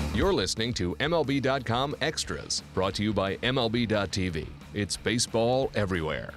You're listening to MLB.com Extras, brought to you by MLB.tv. It's baseball everywhere.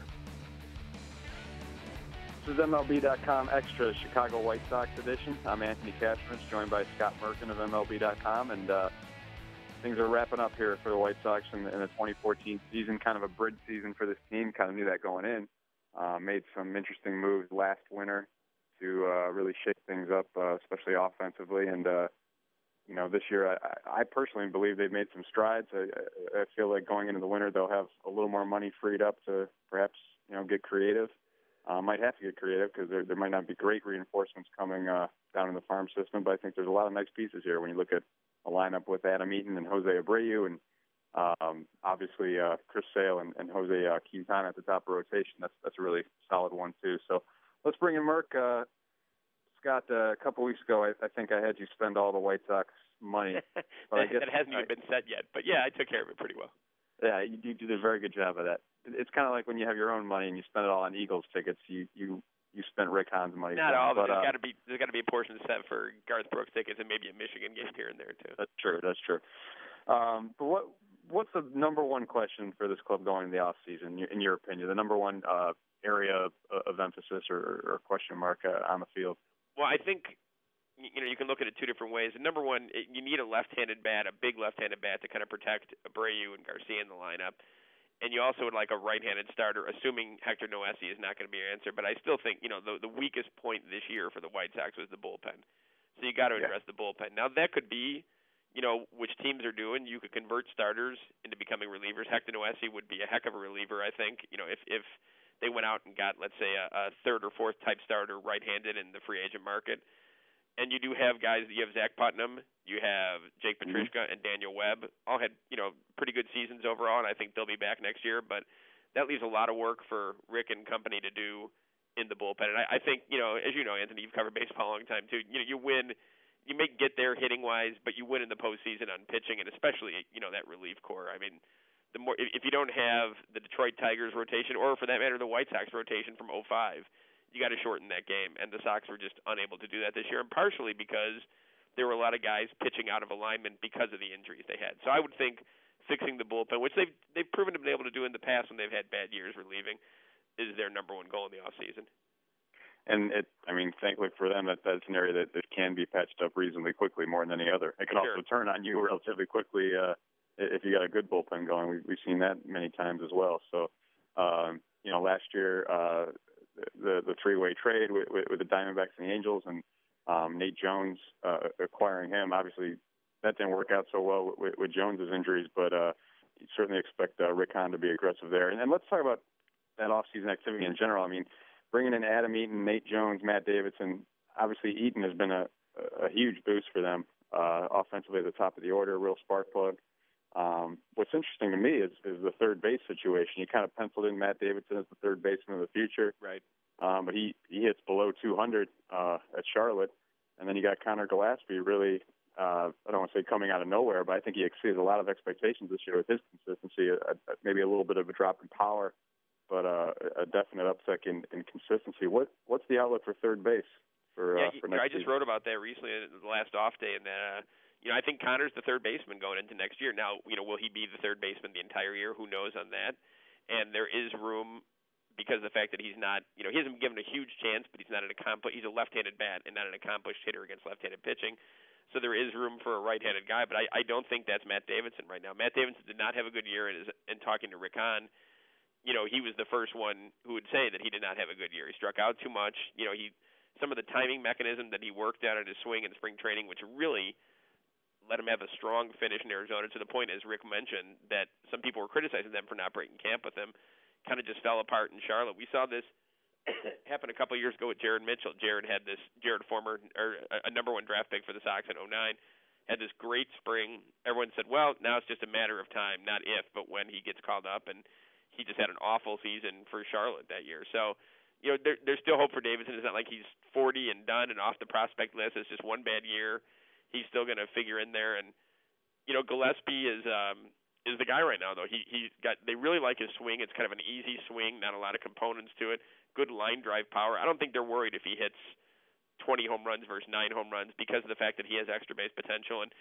This is MLB.com Extras, Chicago White Sox edition. I'm Anthony Cashman, joined by Scott Merkin of MLB.com, and things are wrapping up here for the White Sox in the 2014 season. Kind of a bridge season for this team. Kind of knew that going in. Made some interesting moves last winter to really shake things up, especially offensively. And this year, I personally believe they've made some strides. I feel like going into the winter, they'll have a little more money freed up to perhaps get creative. Might have to get creative because there might not be great reinforcements coming down in the farm system, but I think there's a lot of nice pieces here when you look at a lineup with Adam Eaton and Jose Abreu and obviously Chris Sale and Jose Quintana at the top of rotation. That's a really solid one too. So let's bring in Merck. Scott, a couple weeks ago, I think I had you spend all the White Sox money. But I guess that hasn't even been said yet. But yeah, I took care of it pretty well. Yeah, you did a very good job of that. It's kind of like when you have your own money and you spend it all on Eagles tickets. You spent Rick Hahn's money. Not all, but there's got to be a portion set for Garth Brooks tickets and maybe a Michigan game here and there too. That's true. But what's the number one question for this club going in the off season, in your opinion? The number one area of emphasis or question mark on the field? Well, I think you can look at it two different ways. And number one, you need a left-handed bat, a big left-handed bat to kind of protect Abreu and Garcia in the lineup. And you also would like a right-handed starter, assuming Hector Noesi is not going to be your answer. But I still think, the weakest point this year for the White Sox was the bullpen. So you got to address the bullpen. Now, that could be, which teams are doing. You could convert starters into becoming relievers. Hector Noesi would be a heck of a reliever, I think. If they went out and got, let's say, a third or fourth type starter right-handed in the free agent market. And you do have guys. You have Zach Putnam, you have Jake Petrishka, and Daniel Webb. All had pretty good seasons overall, and I think they'll be back next year. But that leaves a lot of work for Rick and company to do in the bullpen. And I think as you know, Anthony, you've covered baseball a long time too. You win, you may get there hitting wise, but you win in the postseason on pitching, and especially that relief corps. I mean, the more if you don't have the Detroit Tigers rotation, or for that matter the White Sox rotation from '05. You got to shorten that game, and the Sox were just unable to do that this year, and partially because there were a lot of guys pitching out of alignment because of the injuries they had. So I would think fixing the bullpen, which they've proven to be able to do in the past when they've had bad years relieving, is their number one goal in the offseason. And thankfully for them, that's an area that can be patched up reasonably quickly more than any other. It can also turn on you relatively quickly if you got a good bullpen going. We've seen that many times as well. So, last year, the three-way trade with the Diamondbacks and the Angels and Nate Jones acquiring him. Obviously, that didn't work out so well with Jones's injuries, but you certainly expect Rick Hahn to be aggressive there. And let's talk about that off-season activity in general. I mean, bringing in Adam Eaton, Nate Jones, Matt Davidson. Obviously, Eaton has been a huge boost for them offensively at the top of the order, a real spark plug. What's interesting to me is the third base situation. You kind of penciled in Matt Davidson as the third baseman of the future. Right. But he hits below 200 at Charlotte. And then you got Connor Gillespie really, I don't want to say coming out of nowhere, but I think he exceeded a lot of expectations this year with his consistency, maybe a little bit of a drop in power, but a definite uptick in consistency. What's the outlook for third base for next season? I just wrote about that recently in the last off day, and I think Connor's the third baseman going into next year. Now, will he be the third baseman the entire year? Who knows on that? And there is room because of the fact that he's not, he hasn't been given a huge chance, but he's a left-handed bat and not an accomplished hitter against left-handed pitching. So there is room for a right-handed guy, but I don't think that's Matt Davidson right now. Matt Davidson did not have a good year, and talking to Rick Hahn, he was the first one who would say that he did not have a good year. He struck out too much. Some of the timing mechanism that he worked out in his swing in spring training, which really let him have a strong finish in Arizona, to the point, as Rick mentioned, that some people were criticizing them for not breaking camp with him, kind of just fell apart in Charlotte. We saw this happen a couple of years ago with Jared Mitchell. Jared, former or a number one draft pick for the Sox in '09, had this great spring. Everyone said, well, now it's just a matter of time, not if, but when he gets called up, and he just had an awful season for Charlotte that year. So, there's still hope for Davidson. It's not like he's 40 and done and off the prospect list. It's just one bad year. He's still going to figure in there, and Gillespie is the guy right now. Though they really like his swing. It's kind of an easy swing, not a lot of components to it. Good line drive power. I don't think they're worried if he hits 20 home runs versus 9 home runs because of the fact that he has extra base potential. And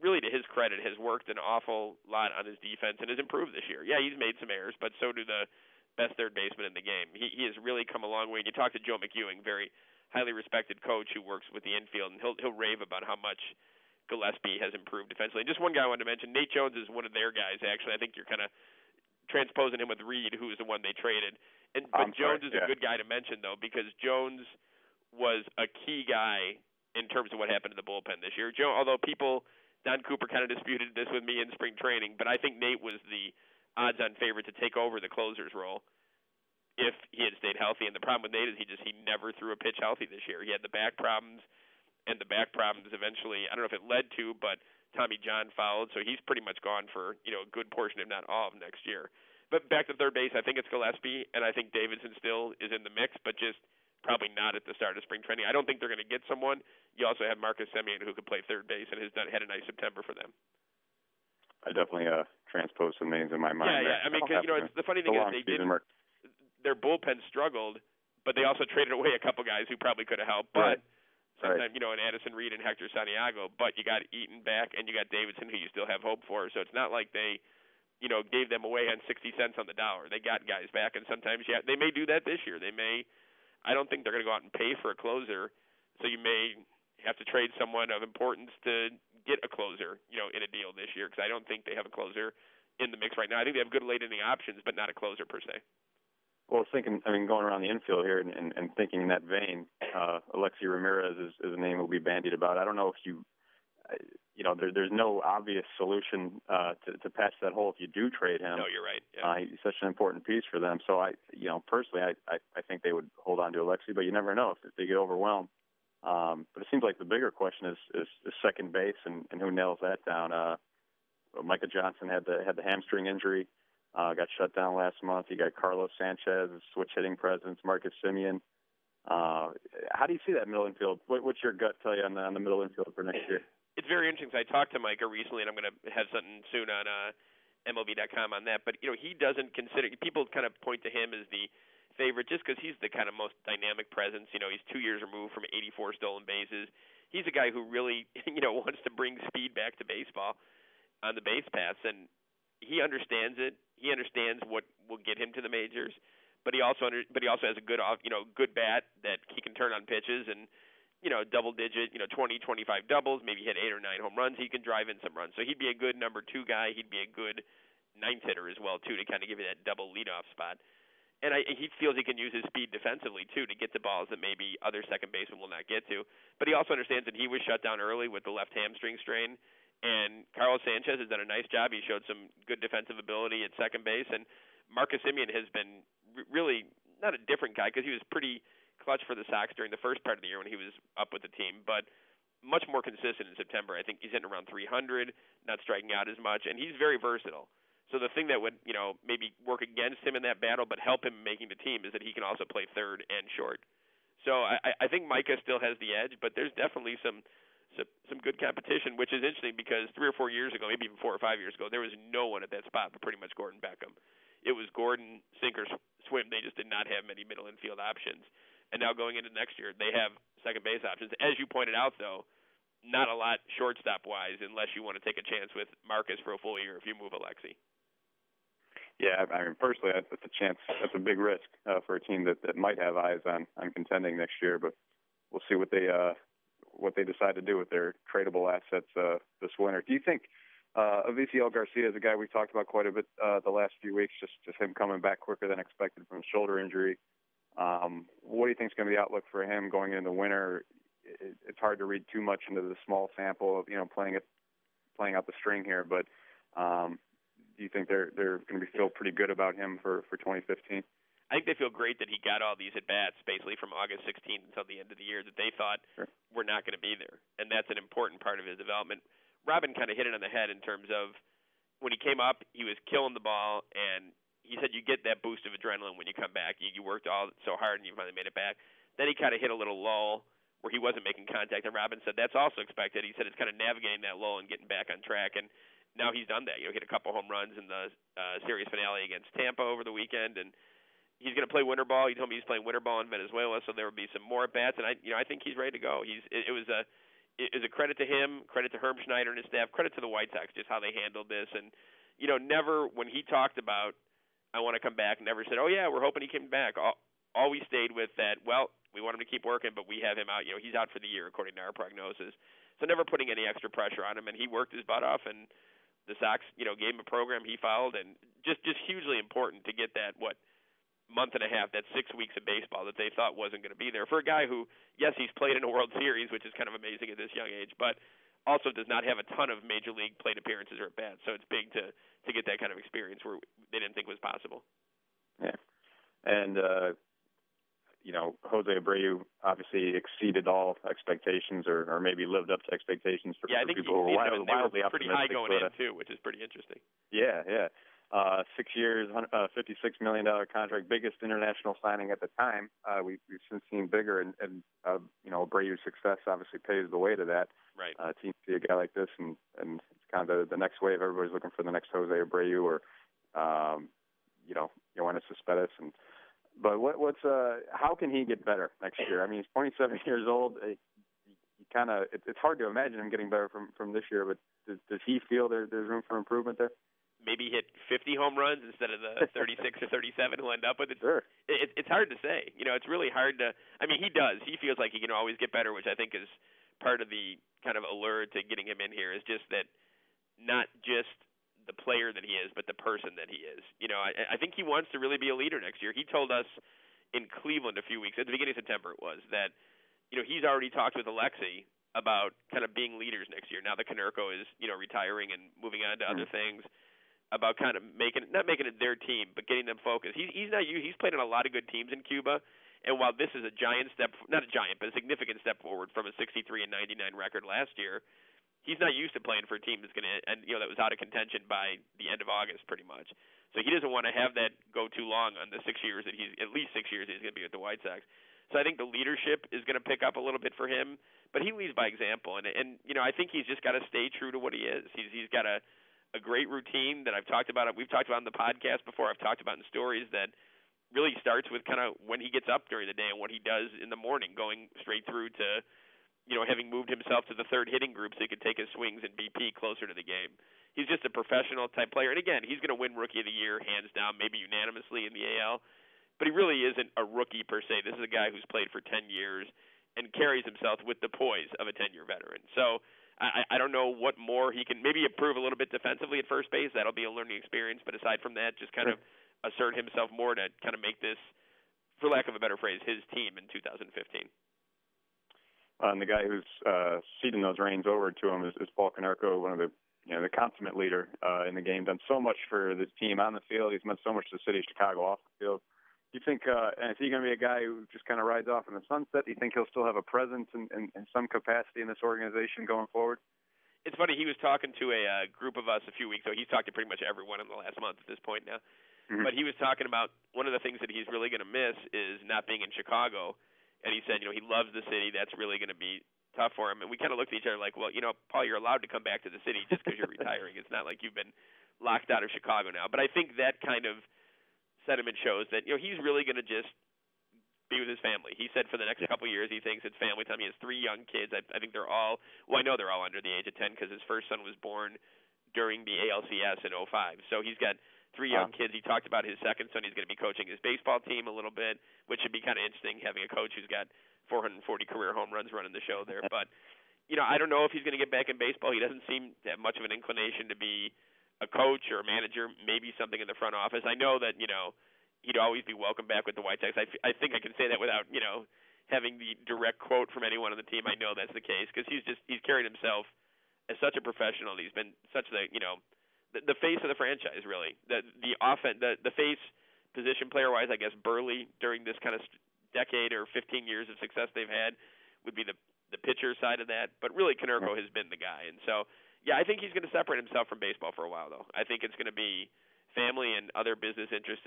really to his credit, has worked an awful lot on his defense and has improved this year. Yeah, he's made some errors, but so do the best third baseman in the game. He has really come a long way. And you talk to Joe McEwing, very highly respected coach who works with the infield, and he'll rave about how much Gillespie has improved defensively. And just one guy I wanted to mention, Nate Jones is one of their guys, actually. I think you're kind of transposing him with Reed, who is the one they traded. But Jones is a good guy to mention, though, because Jones was a key guy in terms of what happened in the bullpen this year. Although Don Cooper kind of disputed this with me in spring training, but I think Nate was the odds-on favorite to take over the closer's role if he had stayed healthy. And the problem with Nate is he never threw a pitch healthy this year. He had the back problems, and the back problems eventually, I don't know if it led to, but Tommy John fouled, so he's pretty much gone for a good portion, if not all, of next year. But back to third base, I think it's Gillespie, and I think Davidson still is in the mix, but just probably not at the start of spring training. I don't think they're going to get someone. You also have Marcus Semien, who could play third base and had a nice September for them. I definitely transposed some names in my mind. Yeah. I mean, cause, it's the funny thing is their bullpen struggled, but they also traded away a couple guys who probably could have helped. But sometimes, an Addison Reed and Hector Santiago, but you got Eaton back and you got Davidson, who you still have hope for. So it's not like they gave them away on 60 cents on the dollar. They got guys back, and sometimes they may do that this year. I don't think they're going to go out and pay for a closer, so you may have to trade someone of importance to get a closer, in a deal this year, because I don't think they have a closer in the mix right now. I think they have good late inning options, but not a closer per se. Well, going around the infield here and thinking in that vein, Alexi Ramirez is a name will be bandied about. I don't know if there's no obvious solution to patch that hole if you do trade him. No, you're right. Yeah. He's such an important piece for them. So personally, I think they would hold on to Alexi, but you never know if they get overwhelmed. But it seems like the bigger question is second base and who nails that down. Micah Johnson had the hamstring injury, got shut down last month. You got Carlos Sanchez, switch hitting presence, Marcus Semien. How do you see that middle infield? What's your gut tell you on the middle infield for next year? It's very interesting. I talked to Micah recently, and I'm going to have something soon on MLB.com on that. But he doesn't consider people kind of point to him as the favorite just because he's the kind of most dynamic presence. He's 2 years removed from 84 stolen bases. He's a guy who really wants to bring speed back to baseball on the base paths, and he understands it. He understands what will get him to the majors, but he also has a good good bat that he can turn on pitches and double digit 20, 25 doubles, maybe hit 8 or 9 home runs. He can drive in some runs, so he'd be a good number 2 guy. He'd be a good ninth hitter as well too, to kind of give you that double leadoff spot. And he feels he can use his speed defensively too to get to balls that maybe other second basemen will not get to. But he also understands that he was shut down early with the left hamstring strain. And Carlos Sanchez has done a nice job. He showed some good defensive ability at second base. And Marcus Semien has been really not a different guy because he was pretty clutch for the Sox during the first part of the year when he was up with the team, but much more consistent in September. I think he's hitting around 300, not striking out as much, and he's very versatile. So the thing that would, maybe work against him in that battle but help him making the team is that he can also play third and short. So I think Micah still has the edge, but there's definitely some good competition, which is interesting because 3 or 4 years ago, maybe even 4 or 5 years ago, there was no one at that spot but pretty much Gordon Beckham. It was Gordon, sink or swim. They just did not have many middle infield options. And now going into next year, they have second base options. As you pointed out, though, not a lot shortstop-wise unless you want to take a chance with Marcus for a full year if you move Alexi. Yeah, I mean, personally, that's a chance. That's a big risk for a team that might have eyes on contending next year. But we'll see what they decide to do with their tradable assets this winter. Do you think Avisaíl Garcia is a guy we've talked about quite a bit the last few weeks, just him coming back quicker than expected from a shoulder injury? What do you think is going to be the outlook for him going into the winter? It's hard to read too much into the small sample of playing out the string here, but do you think they're going to feel pretty good about him for 2015? I think they feel great that he got all these at bats basically from August 16th until the end of the year that they thought were not going to be there, and that's an important part of his development. Robin kind of hit it on the head in terms of when he came up, he was killing the ball, and he said you get that boost of adrenaline when you come back. You worked all so hard and you finally made it back. Then he kind of hit a little lull where he wasn't making contact, and Robin said that's also expected. He said it's kind of navigating that lull and getting back on track, and now he's done that. Hit a couple home runs in the series finale against Tampa over the weekend, and he's going to play winter ball. He told me he's playing winter ball in Venezuela, so there will be some more at bats, and I think he's ready to go. It was is a credit to him, credit to Herm Schneider and his staff, credit to the White Sox, just how they handled this. And, never, when he talked about, I want to come back, never said, oh, yeah, we're hoping he came back. Always stayed with that, well, we want him to keep working, but we have him out. He's out for the year, according to our prognosis. So never putting any extra pressure on him, and he worked his butt off, and the Sox, gave him a program he followed, and just hugely important to get that, month and a half, that 6 weeks of baseball that they thought wasn't going to be there. For a guy who, yes, he's played in a World Series, which is kind of amazing at this young age, but also does not have a ton of major league plate appearances or at-bats, so it's big to get that kind of experience where they didn't think was possible. Yeah, and Jose Abreu obviously exceeded all expectations, or maybe lived up to expectations for people who were wildly pretty high going in too, which is pretty interesting. Yeah. 6 years, $56 million contract, biggest international signing at the time. We've since seen bigger, and Abreu's success obviously pays the way to that. Right. Teams see a guy like this, and it's kind of the next wave. Everybody's looking for the next Jose Abreu or Yoenis Cespedes. But how can he get better next year? I mean, he's 27 years old. It's hard to imagine him getting better from this year. But does he feel there's room for improvement there? Maybe hit 50 home runs instead of the 36 or 37 he'll end up with. Sure. It's hard to say. It's really hard to. I mean, he does. He feels like he can always get better, which I think is part of the kind of allure to getting him in here. Is just that, not just the player that he is, but the person that he is. I think he wants to really be a leader next year. He told us in Cleveland a few weeks, at the beginning of September it was, that, he's already talked with Alexei about kind of being leaders next year. Now that Konerko is, retiring and moving on to other things, about kind of not making it their team, but getting them focused. He's played on a lot of good teams in Cuba, and while this is a giant step, not a giant, but a significant step forward from a 63 and 99 record last year, he's not used to playing for a team that's going to, and that was out of contention by the end of August, pretty much. So he doesn't want to have that go too long on the 6 years that at least 6 years he's going to be with the White Sox. So I think the leadership is going to pick up a little bit for him, but he leads by example, and I think he's just got to stay true to what he is. He's got a great routine that I've talked about. We've talked about in the podcast before. I've talked about in stories that really starts with kind of when he gets up during the day and what he does in the morning, going straight through to having moved himself to the third hitting group so he could take his swings and BP closer to the game. He's just a professional type player. And again, he's going to win Rookie of the Year hands down, maybe unanimously in the AL. But he really isn't a rookie per se. This is a guy who's played for 10 years and carries himself with the poise of a 10-year veteran. So I don't know what more he can maybe improve a little bit defensively at first base. That'll be a learning experience. But aside from that, just kind of assert himself more to kind of make this, for lack of a better phrase, his team in 2015. And the guy who's ceding those reins over to him is Paul Konerko, one of the consummate leader in the game. Done so much for this team on the field. He's meant so much to the city of Chicago off the field. Do you think is he going to be a guy who just kind of rides off in the sunset? Do you think he'll still have a presence in some capacity in this organization going forward? It's funny. He was talking to a group of us a few weeks ago. He's talked to pretty much everyone in the last month at this point now. Mm-hmm. But he was talking about one of the things that he's really going to miss is not being in Chicago. And he said, he loves the city. That's really going to be tough for him. And we kind of looked at each other like, well, Paul, you're allowed to come back to the city just because you're retiring. It's not like you've been locked out of Chicago now. But I think that kind of sentiment shows that, he's really going to just be with his family. He said for the next couple of years he thinks it's family time. He has 3 young kids. I think they're all, I know they're all under the age of 10 because his first son was born during the ALCS in 2005. So he's got 3 young kids. He talked about his second son. He's going to be coaching his baseball team a little bit, which should be kind of interesting, having a coach who's got 440 career home runs running the show there. But, I don't know if he's going to get back in baseball. He doesn't seem to have much of an inclination to be a coach or a manager, maybe something in the front office. I know that, he'd always be welcome back with the White Sox. I think I can say that without, having the direct quote from anyone on the team. I know that's the case because he's carried himself as such a professional. He's been such the face of the franchise, really. The face position player-wise, I guess Burley during this kind of decade or 15 years of success they've had would be the pitcher side of that. But really, Konerko has been the guy. And so, yeah, I think he's going to separate himself from baseball for a while, though. I think it's going to be family and other business interests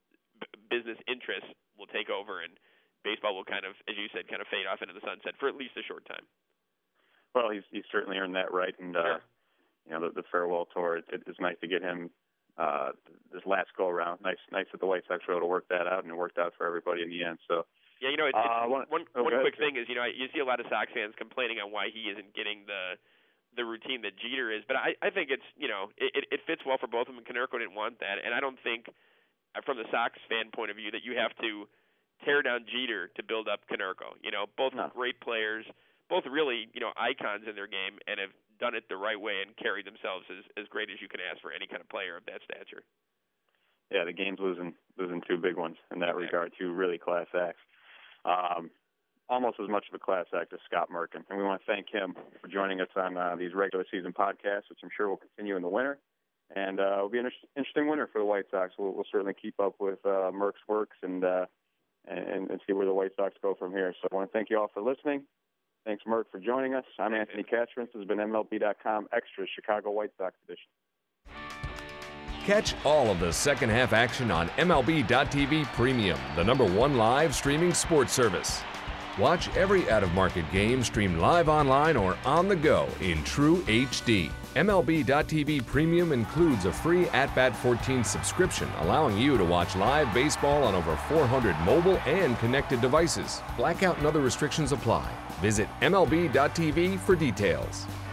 will take over, and baseball will kind of, as you said, kind of fade off into the sunset for at least a short time. Well, he's certainly earned that right, and sure. The farewell tour. It's nice to get him this last go around. Nice that the White Sox were able to work that out, and it worked out for everybody in the end. So Yeah, you know, one quick thing is, you know, you see a lot of Sox fans complaining on why he isn't getting the routine that Jeter is, but I think it's, you know, it fits well for both of them, and Konerko didn't want that, and I don't think, from the Sox fan point of view, that you have to tear down Jeter to build up Konerko. You know, both great players, both really, you know, icons in their game, and have done it the right way and carried themselves as great as you can ask for any kind of player of that stature. Yeah, the game's losing two big ones in that regard, two really class acts. Almost as much of a class act as Scott Merkin. And we want to thank him for joining us on these regular season podcasts, which I'm sure will continue in the winter. And it'll be an interesting winter for the White Sox. We'll certainly keep up with Merck's works and see where the White Sox go from here. So I want to thank you all for listening. Thanks, Merck, for joining us. I'm Anthony Cashman. This has been MLB.com Extra Chicago White Sox edition. Catch all of the second half action on MLB.tv Premium, the #1 live streaming sports service. Watch every out-of-market game streamed live online or on the go in true HD. MLB.tv Premium includes a free At-Bat 14 subscription, allowing you to watch live baseball on over 400 mobile and connected devices. Blackout and other restrictions apply. Visit MLB.tv for details.